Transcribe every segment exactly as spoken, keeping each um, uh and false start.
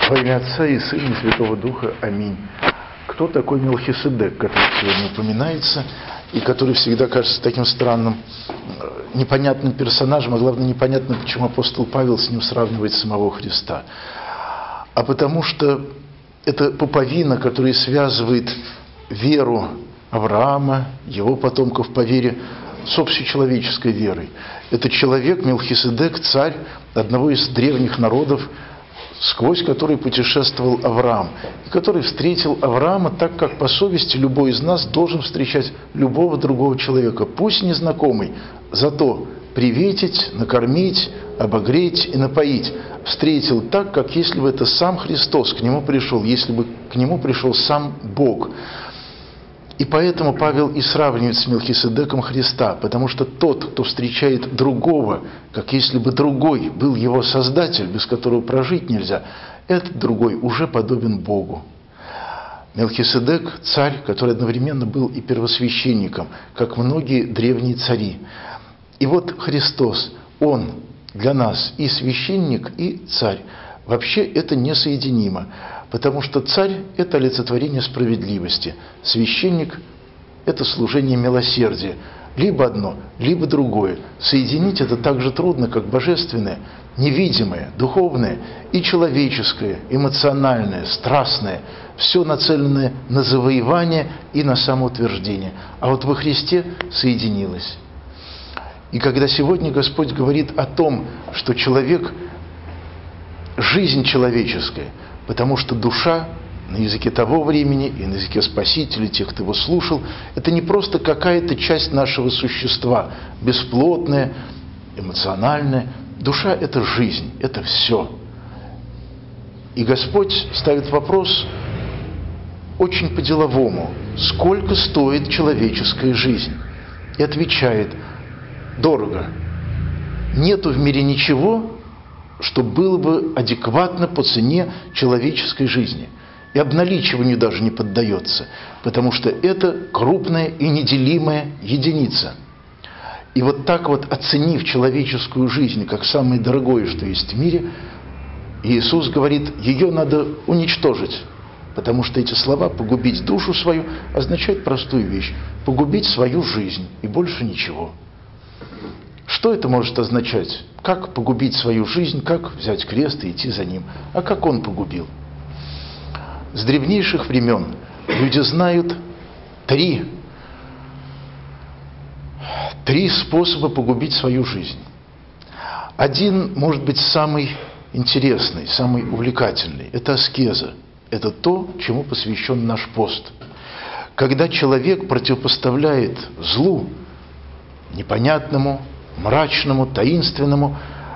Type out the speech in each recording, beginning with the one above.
Во имя Отца и Сына и Святого Духа. Аминь. Кто такой Мелхиседек, который сегодня упоминается, и который всегда кажется таким странным, непонятным персонажем, а главное, непонятно, почему апостол Павел с ним сравнивает самого Христа. А потому что это пуповина, которая связывает веру Авраама, его потомков по вере, с общечеловеческой верой. Это человек, Мелхиседек, царь одного из древних народов, сквозь который путешествовал Авраам, и который встретил Авраама так, как по совести любой из нас должен встречать любого другого человека, пусть незнакомый, зато приветить, накормить, обогреть и напоить. Встретил так, как если бы это сам Христос к нему пришел, если бы к нему пришел сам Бог. И поэтому Павел и сравнивает с Мелхиседеком Христа, потому что тот, кто встречает другого, как если бы другой был его Создатель, без которого прожить нельзя, этот другой уже подобен Богу. Мелхиседек – царь, который одновременно был и первосвященником, как многие древние цари. И вот Христос, Он для нас и священник, и царь. Вообще это несоединимо. Потому что царь – это олицетворение справедливости, священник – это служение милосердия. Либо одно, либо другое. Соединить это так же трудно, как божественное, невидимое, духовное и человеческое, эмоциональное, страстное. Все нацеленное на завоевание и на самоутверждение. А вот во Христе соединилось. И когда сегодня Господь говорит о том, что человек – жизнь человеческая, потому что душа на языке того времени и на языке Спасителя, тех, кто его слушал, это не просто какая-то часть нашего существа, бесплотная, эмоциональная. Душа – это жизнь, это все. И Господь ставит вопрос очень по-деловому. Сколько стоит человеческая жизнь? И отвечает: дорого. Нету в мире ничего, что было бы адекватно по цене человеческой жизни. И обналичиванию даже не поддается, потому что это крупная и неделимая единица. И вот так вот, оценив человеческую жизнь как самое дорогое, что есть в мире, Иисус говорит, ее надо уничтожить, потому что эти слова «погубить душу свою» означают простую вещь – погубить свою жизнь и больше ничего. Что это может означать? Как погубить свою жизнь, как взять крест и идти за ним? А как он погубил? С древнейших времен люди знают три, три способа погубить свою жизнь. Один, может быть, самый интересный, самый увлекательный – это аскеза. Это то, чему посвящен наш пост. Когда человек противопоставляет злу, непонятному, мрачному, таинственному,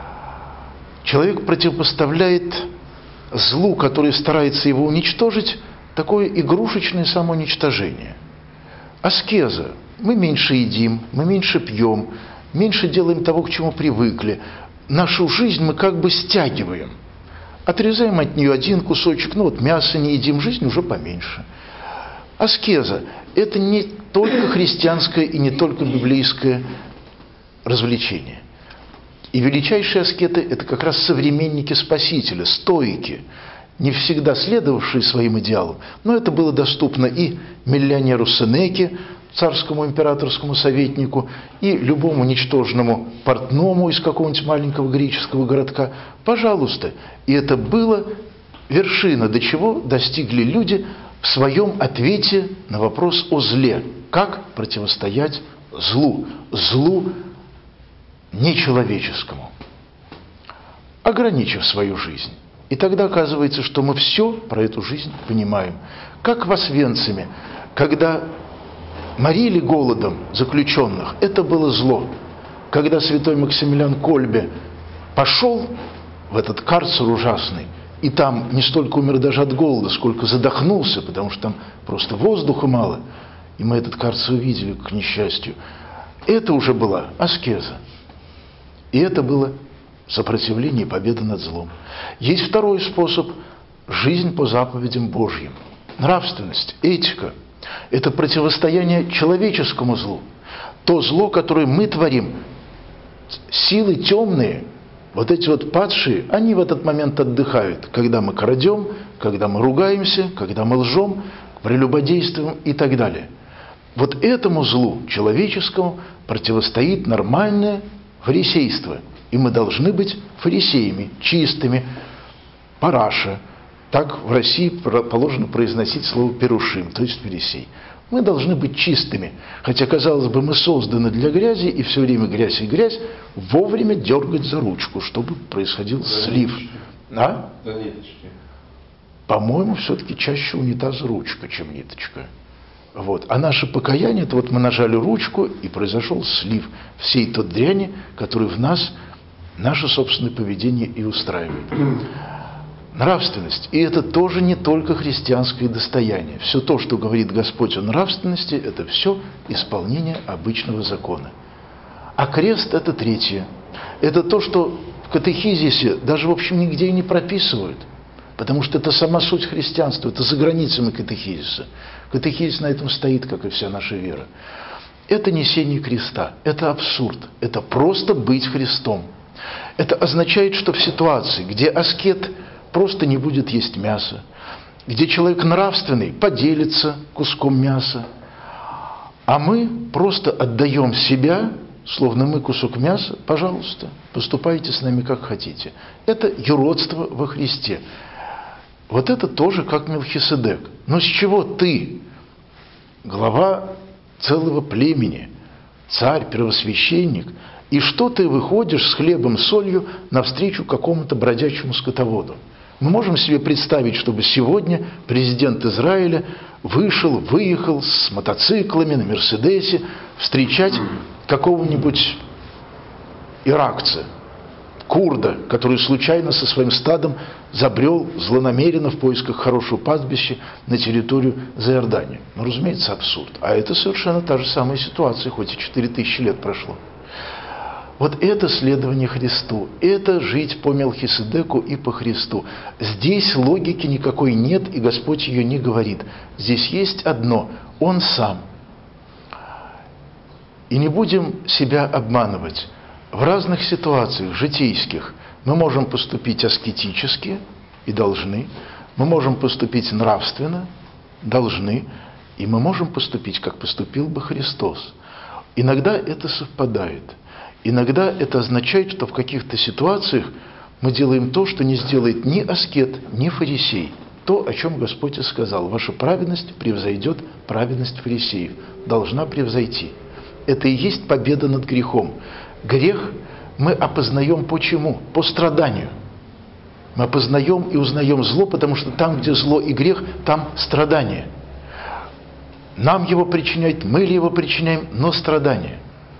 человек противопоставляет злу, который старается его уничтожить, такое игрушечное самоуничтожение. Аскеза. Мы меньше едим, мы меньше пьем, меньше делаем того, к чему привыкли. Нашу жизнь мы как бы стягиваем. Отрезаем от нее один кусочек, ну вот мясо не едим, жизнь уже поменьше. Аскеза – это не только христианское и не только библейское развлечение. И величайшие аскеты – это как раз современники Спасителя, стоики, не всегда следовавшие своим идеалам, но это было доступно и миллионеру Сенеке, царскому императорскому советнику, и любому ничтожному портному из какого-нибудь маленького греческого городка. Пожалуйста. И это было вершина, до чего достигли люди в своем ответе на вопрос о зле. Как противостоять злу? Злу нечеловеческому, ограничив свою жизнь. И тогда оказывается, что мы все про эту жизнь понимаем. Как в Освенциме, когда морили голодом заключенных, это было зло. Когда святой Максимилиан Кольбе пошел в этот карцер ужасный, и там не столько умер даже от голода, сколько задохнулся, потому что там просто воздуха мало, и мы этот карцер увидели, к несчастью, это уже была аскеза. И это было сопротивление и победа над злом. Есть второй способ – жизнь по заповедям Божьим. Нравственность, этика – это противостояние человеческому злу. То зло, которое мы творим, силы темные Вот эти вот падшие, они в этот момент отдыхают, когда мы крадем, когда мы ругаемся, когда мы лжем, прелюбодействуем и так далее. Вот этому злу человеческому противостоит нормальное фарисейство. И мы должны быть фарисеями, чистыми, параша. Так в России положено произносить слово перушим, то есть фарисей. Мы должны быть чистыми. Хотя, казалось бы, мы созданы для грязи, и все время грязь и грязь, вовремя дергать за ручку, чтобы происходил за слив. Ниточки. А? За ниточки. По-моему, все-таки чаще унитаз ручка, чем ниточка. Вот. А наше покаяние, это вот мы нажали ручку, и произошел слив всей той дряни, которая в нас, наше собственное поведение и устраивает. Нравственность. И это тоже не только христианское достояние. Все то, что говорит Господь о нравственности, это все исполнение обычного закона. А крест – это третье. Это то, что в катехизисе даже, в общем, нигде и не прописывают. Потому что это сама суть христианства, это за границами катехизиса. Катехизис на этом стоит, как и вся наша вера. Это несение креста, это абсурд, это просто быть Христом. Это означает, что в ситуации, где аскет просто не будет есть мясо, где человек нравственный поделится куском мяса, а мы просто отдаем себя, словно мы кусок мяса, пожалуйста, поступайте с нами как хотите. Это юродство во Христе. Вот это тоже как Мелхиседек. Но с чего ты, глава целого племени, царь, первосвященник, и что ты выходишь с хлебом, солью навстречу какому-то бродячему скотоводу? Мы можем себе представить, чтобы сегодня президент Израиля вышел, выехал с мотоциклами на Мерседесе встречать какого-нибудь иракца, курда, который случайно со своим стадом забрел злонамеренно в поисках хорошего пастбища на территорию за Иорданию. Ну, разумеется, абсурд. А это совершенно та же самая ситуация, хоть и четыре тысячи лет прошло. Вот это следование Христу, это жить по Мелхиседеку и по Христу. Здесь логики никакой нет, и Господь ее не говорит. Здесь есть одно – Он сам. И не будем себя обманывать. В разных ситуациях житейских мы можем поступить аскетически и должны, мы можем поступить нравственно, должны, и мы можем поступить, как поступил бы Христос. Иногда это совпадает. Иногда это означает, что в каких-то ситуациях мы делаем то, что не сделает ни аскет, ни фарисей. То, о чем Господь и сказал. Ваша праведность превзойдет праведность фарисеев. Должна превзойти. Это и есть победа над грехом. Грех мы опознаем почему? По страданию. Мы опознаем и узнаем зло, потому что там, где зло и грех, там страдание. Нам его причиняют, мы ли его причиняем, но страдание.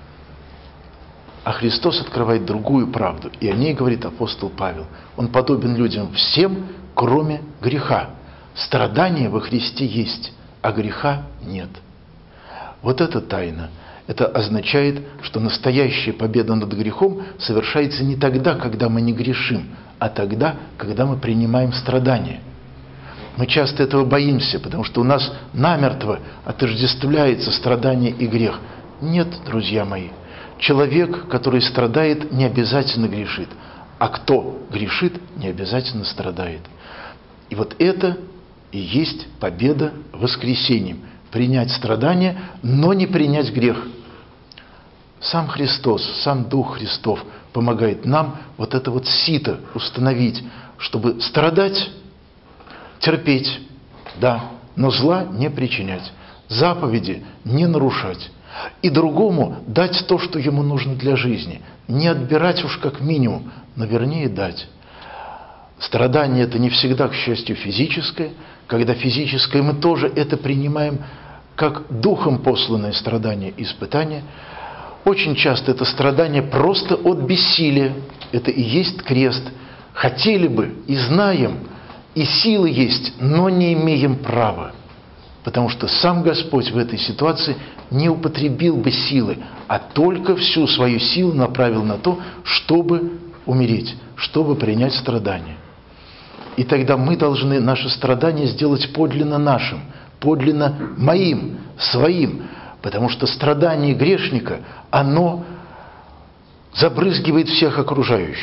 А Христос открывает другую правду, и о ней говорит апостол Павел. Он подобен людям всем, кроме греха. Страдание во Христе есть, а греха нет. Вот это тайна. Это означает, что настоящая победа над грехом совершается не тогда, когда мы не грешим, а тогда, когда мы принимаем страдания. Мы часто этого боимся, потому что у нас намертво отождествляется страдание и грех. Нет, друзья мои. Человек, который страдает, не обязательно грешит. А кто грешит, не обязательно страдает. И вот это и есть победа воскресением. Принять страдания, но не принять грех. Сам Христос, сам Дух Христов помогает нам вот это вот сито установить, чтобы страдать, терпеть, да, но зла не причинять, заповеди не нарушать. И другому дать то, что ему нужно для жизни. Не отбирать уж как минимум, но вернее дать. Страдание – это не всегда, к счастью, физическое. Когда физическое, мы тоже это принимаем как духом посланное страдание и испытание. Очень часто это страдание просто от бессилия. Это и есть крест. Хотели бы и знаем, и силы есть, но не имеем права. Потому что сам Господь в этой ситуации не употребил бы силы, а только всю свою силу направил на то, чтобы умереть, чтобы принять страдания. И тогда мы должны наше страдание сделать подлинно нашим, подлинно моим, своим. Потому что страдание грешника, оно забрызгивает всех окружающих.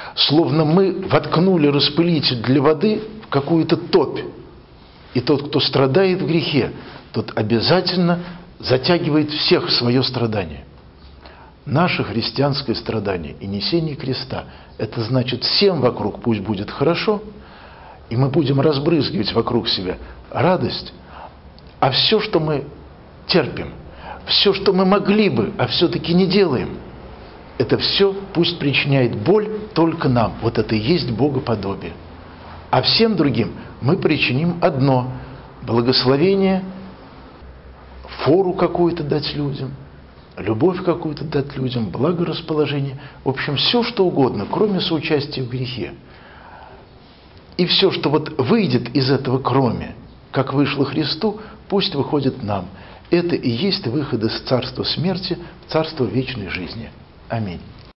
Словно мы воткнули распылитель для воды в какую-то топь. И тот, кто страдает в грехе, тот обязательно затягивает всех в свое страдание. Наше христианское страдание и несение креста – это значит, всем вокруг пусть будет хорошо, и мы будем разбрызгивать вокруг себя радость, а все, что мы терпим, все, что мы могли бы, а все-таки не делаем, это все пусть причиняет боль только нам. Вот это и есть богоподобие. А всем другим мы причиним одно – благословение, фору какую-то дать людям, любовь какую-то дать людям, благорасположение. В общем, все, что угодно, кроме соучастия в грехе. И все, что вот выйдет из этого кроме, как вышло Христу, пусть выходит нам. Это и есть выход из царства смерти в царство вечной жизни. Аминь.